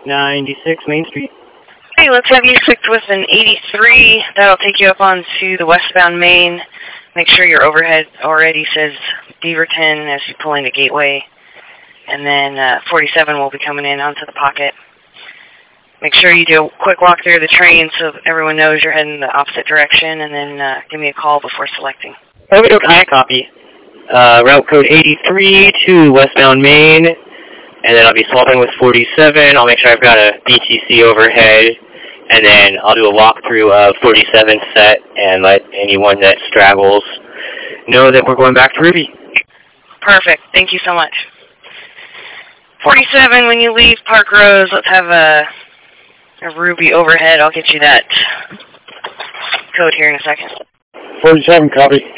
96 Main Street. Hey, let's have you stick with an 83. That'll take you up onto the westbound main. Make sure your overhead already says Beaverton as you pull into Gateway. And then 47 will be coming in onto the pocket. Make sure you do a quick walk through the train so everyone knows you're heading the opposite direction, and then give me a call before selecting. Okay, I copy. Route code 83 to westbound Main, and then I'll be swapping with 47. I'll make sure I've got a BTC overhead, and then I'll do a walkthrough of 47 set and let anyone that straggles know that we're going back to Ruby. Perfect. Thank you so much. 47, when you leave Park Rose, let's have a Ruby overhead. I'll get you that code here in a second. 47, copy.